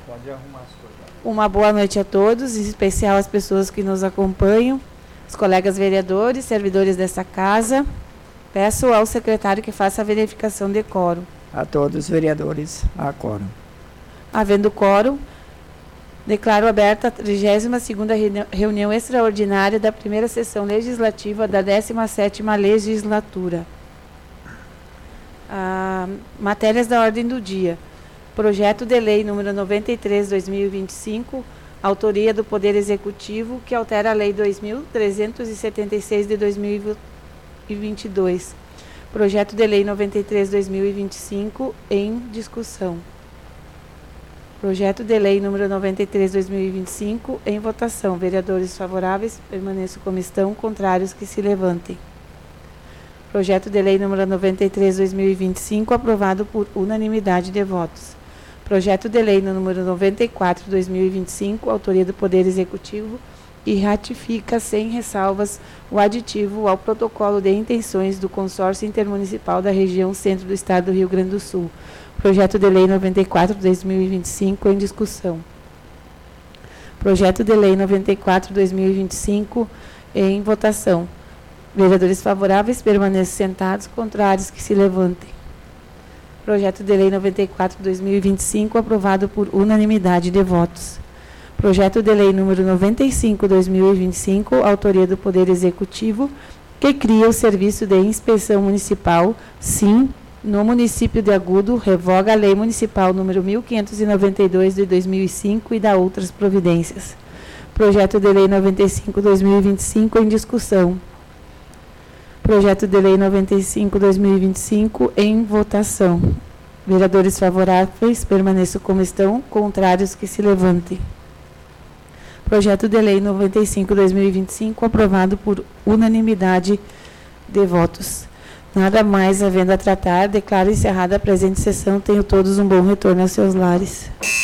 Uma boa noite a todos, em especial as pessoas que nos acompanham, os colegas vereadores, servidores dessa casa. Peço ao secretário que faça a verificação de quórum. A todos os vereadores, a quórum. Havendo quórum, declaro aberta a 32ª reunião extraordinária da primeira sessão legislativa da 17ª legislatura. Matérias da ordem do dia. Projeto de lei número 93/2025, autoria do Poder Executivo, que altera a lei 2.376 de 2022. Projeto de lei 93/2025 em discussão. Projeto de lei número 93/2025 em votação. Vereadores favoráveis, permaneçam como estão, contrários que se levantem. Projeto de lei número 93/2025 aprovado por unanimidade de votos. Projeto de lei número 94/2025, autoria do Poder Executivo, e ratifica sem ressalvas o aditivo ao protocolo de intenções do Consórcio Intermunicipal da Região Centro do Estado do Rio Grande do Sul. Projeto de lei 94/2025 em discussão. Projeto de lei 94/2025 em votação. Vereadores favoráveis permaneçam sentados, contrários que se levantem. Projeto de lei 94/2025 aprovado por unanimidade de votos. Projeto de lei número 95/2025, autoria do Poder Executivo, que cria o Serviço de Inspeção Municipal, SIM, no município de Agudo, revoga a Lei Municipal número 1592 de 2005 e dá outras providências. Projeto de lei 95/2025 em discussão. Projeto de lei 95/2025 em votação. Vereadores favoráveis permaneçam como estão, contrários que se levantem. Projeto de lei 95/2025 aprovado por unanimidade de votos. Nada mais havendo a tratar, declaro encerrada a presente sessão. Tenham todos um bom retorno aos seus lares.